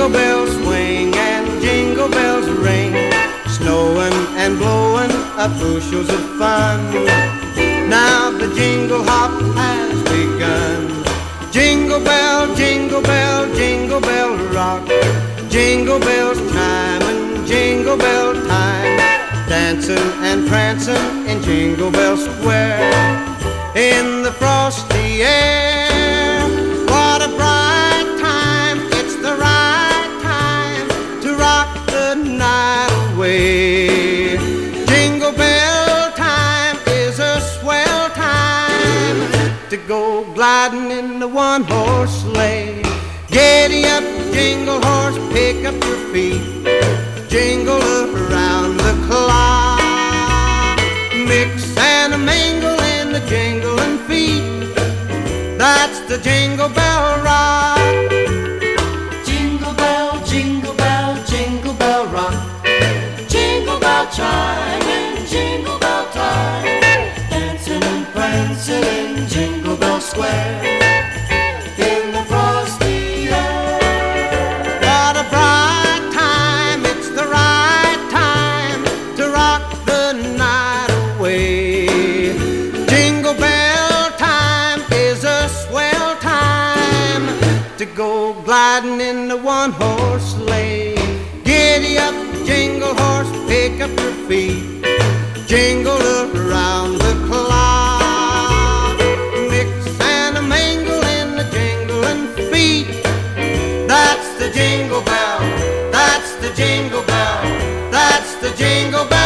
Jingle bells swing and jingle bells ring, snowing and blowing up bushels of fun. Now the jingle hop has begun. Jingle bell, jingle bell, jingle bell rock, jingle bells chime and jingle bell time, dancing and prancing in Jingle Bell Square. In the frosty air, what a bright time, it's the right time to rock the night away. Jingle bell time is a swell time to go gliding in the one-horse sleigh. Giddy up, jingle horse, pick up your feet, jingle around the clock, mix and a mingle in the jingling feet. That's the Jingle Bell Rock. Jingle bell, jingle bell, jingle bell rock, jingle bell chime and jingle bell time, dancing and prancing in Jingle Bell Square. In the frosty air, What a bright time, it's the right time to rock the night away. Jingle bell time is a swell time to go gliding in the one-horse sleigh. Giddy up, jingle horse, pick up your feet, jingle around the clock, mix and a mingle in the jingling feet. That's the jingle bell, that's the jingle bell, that's the jingle bell.